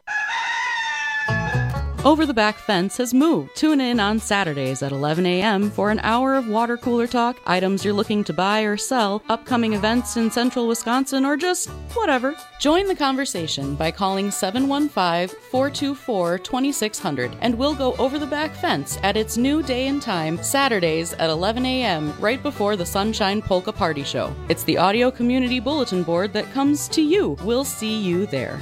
Over the Back Fence has moved. Tune in on Saturdays at eleven a.m. for an hour of water cooler talk, items you're looking to buy or sell, upcoming events in central Wisconsin, or just whatever. Join the conversation by calling seven one five, four two four, two six zero zero, and we'll go over the back fence at its new day and time, Saturdays at eleven a.m., right before the Sunshine Polka Party Show. It's the audio community bulletin board that comes to you. We'll see you there.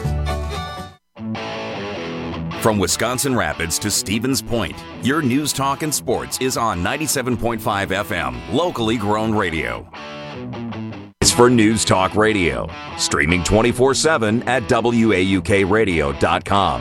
From Wisconsin Rapids to Stevens Point, your news, talk, and sports is on ninety-seven point five F M, locally grown radio. It's for News Talk Radio, streaming twenty-four seven at W A U K radio dot com.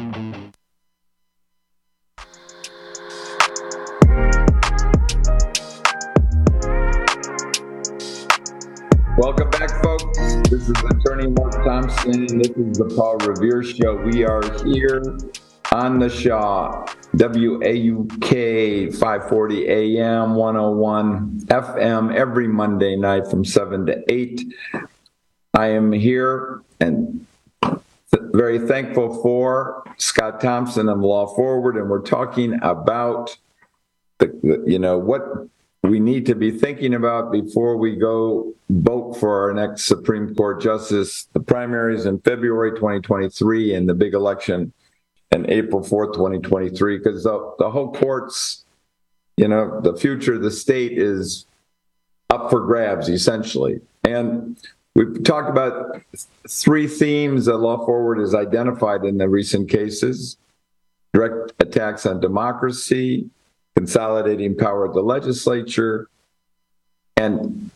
Welcome back, folks. This is Attorney Mark Thompson. This is the Paul Revere Show. We are here on the Shaw, W A U K, five forty A M, one oh one F M, every Monday night from seven to eight. I am here and very thankful for Scott Thompson of Law Forward, and we're talking about the, the you know, what we need to be thinking about before we go vote for our next Supreme Court justice. The primaries in February twenty twenty-three and the big election in April fourth, twenty twenty-three, because the, the whole court's, you know, the future of the state is up for grabs, essentially. And we've talked about three themes that Law Forward has identified in the recent cases: direct attacks on democracy, consolidating power of the legislature. And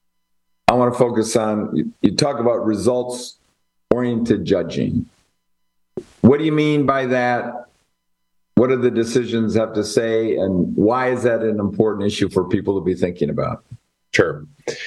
I want to focus on, you, you talk about results-oriented judging. What do you mean by that? What do the decisions have to say? And why is that an important issue for people to be thinking about? Sure.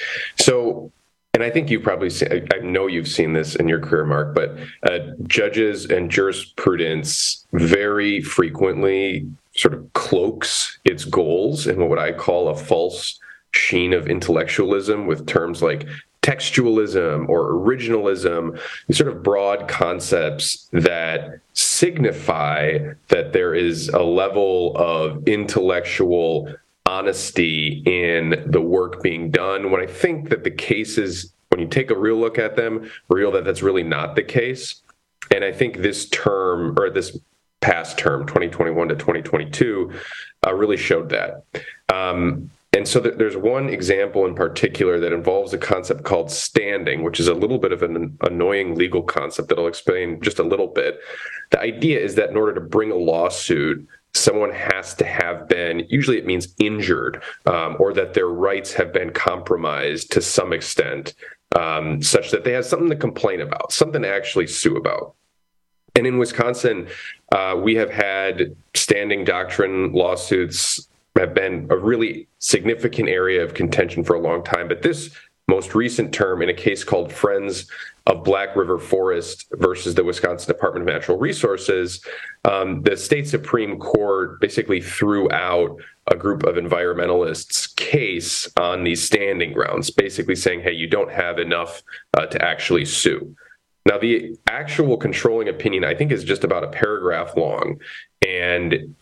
So, and I think you've probably seen, I know you've seen this in your career, Mark, but uh, judges and jurisprudence very frequently sort of cloaks its goals in what I call a false sheen of intellectualism with terms like textualism or originalism, these sort of broad concepts that signify that there is a level of intellectual honesty in the work being done, when I think that the cases, when you take a real look at them, reveal that that's really not the case. And I think this term, or this past term, twenty twenty-one to twenty twenty-two, uh, really showed that. Um, and so th- there's one example in particular that involves a concept called standing, which is a little bit of an annoying legal concept that I'll explain just a little bit. The idea is that in order to bring a lawsuit, someone has to have been, usually it means injured, um, or that their rights have been compromised to some extent, um, such that they have something to complain about, something to actually sue about. And in Wisconsin, uh, we have had standing doctrine lawsuits have been a really significant area of contention for a long time. But this most recent term, in a case called Friends of Black River Forest versus the Wisconsin Department of Natural Resources, um, the state Supreme Court basically threw out a group of environmentalists' case on these standing grounds, basically saying, hey, you don't have enough uh, to actually sue. Now, the actual controlling opinion, I think, is just about a paragraph long. And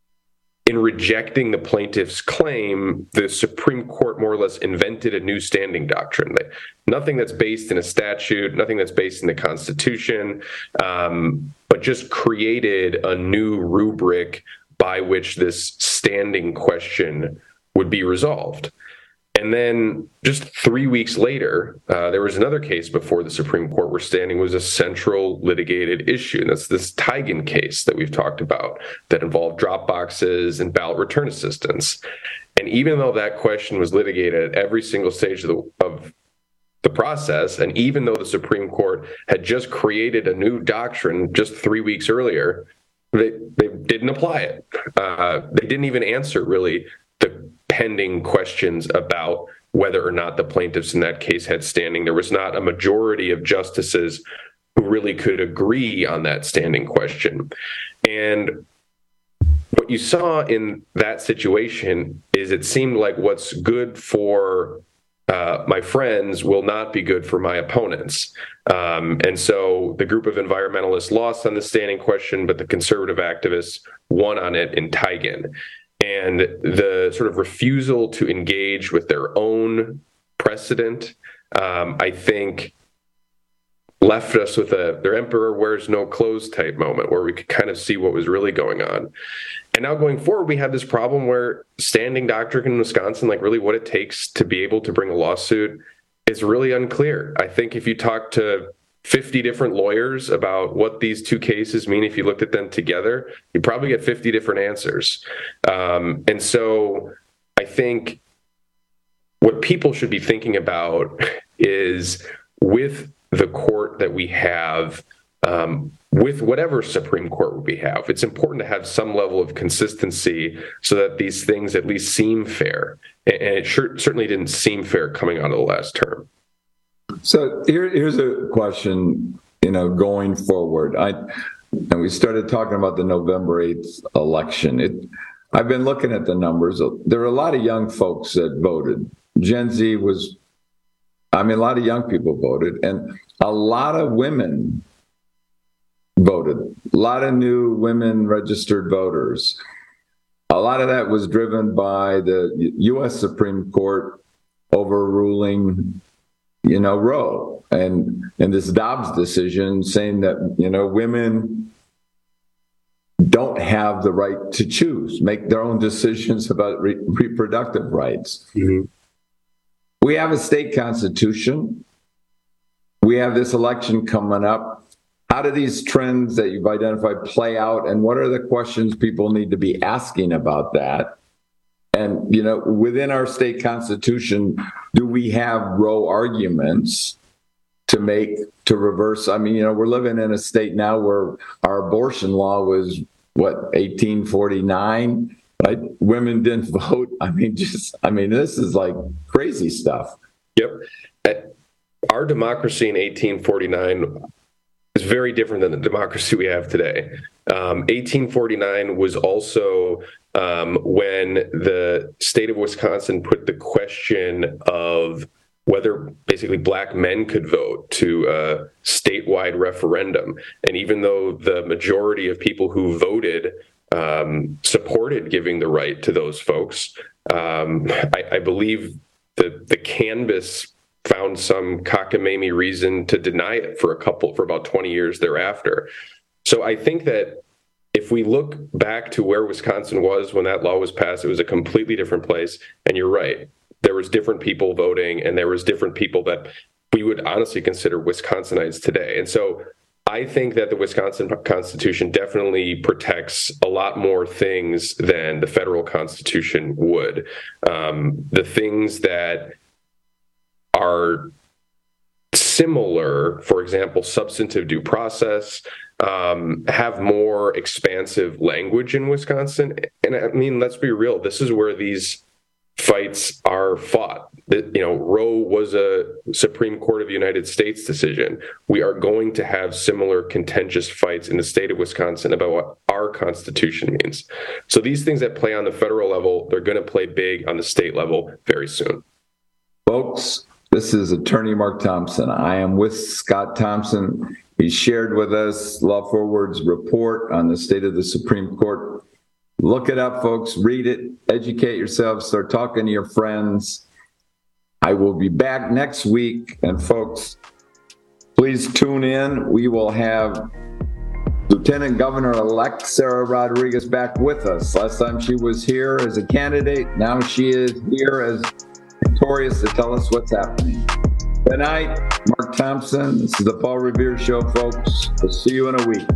in rejecting the plaintiff's claim, the Supreme Court more or less invented a new standing doctrine. That nothing that's based in a statute, nothing that's based in the Constitution, um, but just created a new rubric by which this standing question would be resolved. And then just three weeks later, uh, there was another case before the Supreme Court where standing was a central litigated issue. And that's this Tigan case that we've talked about that involved drop boxes and ballot return assistance. And even though that question was litigated at every single stage of, the, of the process. And even though the Supreme Court had just created a new doctrine just three weeks earlier, they, they didn't apply it. Uh, they didn't even answer really the pending questions about whether or not the plaintiffs in that case had standing. There was not a majority of justices who really could agree on that standing question. And what you saw in that situation is it seemed like what's good for uh, my friends will not be good for my opponents. Um, and so the group of environmentalists lost on the standing question, but the conservative activists won on it in Teigen. And the sort of refusal to engage with their own precedent, um, I think, left us with a their emperor wears no clothes type moment where we could kind of see what was really going on. And now going forward, we have this problem where standing doctrine in Wisconsin, like really what it takes to be able to bring a lawsuit, is really unclear. I think if you talk to fifty different lawyers about what these two cases mean, if you looked at them together, you probably get fifty different answers. Um, and so I think what people should be thinking about is with the court that we have, um, with whatever Supreme Court we have, it's important to have some level of consistency so that these things at least seem fair. And it sure, certainly didn't seem fair coming out of the last term. So here, here's a question, you know, going forward. I and we started talking about the November eighth election. It, I've been looking at the numbers. There are a lot of young folks that voted. Gen Z was, I mean, a lot of young people voted, and a lot of women voted. A lot of new women registered voters. A lot of that was driven by the U S Supreme Court overruling, you know, Roe and and this Dobbs decision saying that, you know, women don't have the right to choose, make their own decisions about re- reproductive rights. Mm-hmm. We have a state constitution. We have this election coming up. How do these trends that you've identified play out, and what are the questions people need to be asking about that? And, you know, within our state constitution, do we have Roe arguments to make, to reverse? I mean, you know, we're living in a state now where our abortion law was, what, eighteen forty-nine? Right? Women didn't vote. I mean, just, I mean, this is like crazy stuff. Yep. Our democracy in eighteen forty-nine is very different than the democracy we have today. Um, eighteen forty-nine was also um, when the state of Wisconsin put the question of whether basically black men could vote to a statewide referendum. And even though the majority of people who voted um, supported giving the right to those folks, um, I, I believe the, the canvass found some cockamamie reason to deny it for a couple, for about twenty years thereafter. So I think that if we look back to where Wisconsin was when that law was passed, it was a completely different place. And you're right, there was different people voting, and there was different people that we would honestly consider Wisconsinites today. And so I think that the Wisconsin Constitution definitely protects a lot more things than the federal Constitution would. Um, the things that are similar, for example, substantive due process, um, have more expansive language in Wisconsin. And I mean, let's be real, this is where these fights are fought. The, you know, Roe was a Supreme Court of the United States decision. We are going to have similar contentious fights in the state of Wisconsin about what our Constitution means. So these things that play on the federal level, they're going to play big on the state level very soon. Folks, this is Attorney Mark Thompson. I am with Scott Thompson. He shared with us Law Forward's report on the state of the Supreme Court. Look it up, folks. Read it. Educate yourselves. Start talking to your friends. I will be back next week. And folks, please tune in. We will have Lieutenant Governor-elect Sarah Rodriguez back with us. Last time she was here as a candidate. Now she is here as victorious to tell us what's happening. Good night. Mark Thompson. This is the Paul Revere Show, folks. We'll see you in a week.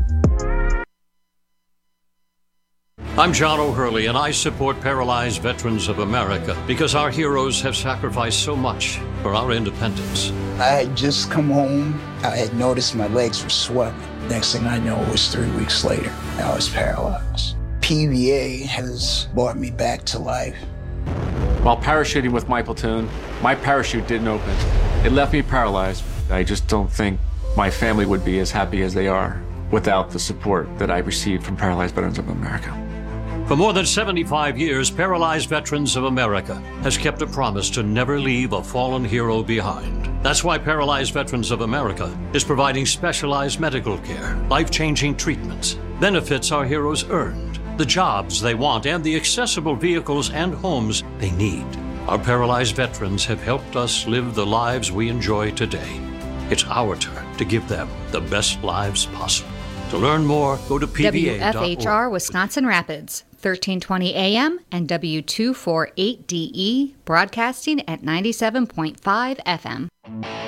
I'm John O'Hurley, and I support Paralyzed Veterans of America because our heroes have sacrificed so much for our independence. I had just come home. I had noticed my legs were swelling. Next thing I know, it was three weeks later. I was paralyzed. P V A has brought me back to life. While parachuting with my platoon, my parachute didn't open. It left me paralyzed. I just don't think my family would be as happy as they are without the support that I received from Paralyzed Veterans of America. For more than seventy-five years, Paralyzed Veterans of America has kept a promise to never leave a fallen hero behind. That's why Paralyzed Veterans of America is providing specialized medical care, life-changing treatments, benefits our heroes earned, the jobs they want, and the accessible vehicles and homes they need. Our paralyzed veterans have helped us live the lives we enjoy today. It's our turn to give them the best lives possible. To learn more, go to P V A dot org. W F H R Wisconsin Rapids, thirteen twenty A M and W two forty-eight D E, broadcasting at ninety-seven point five F M.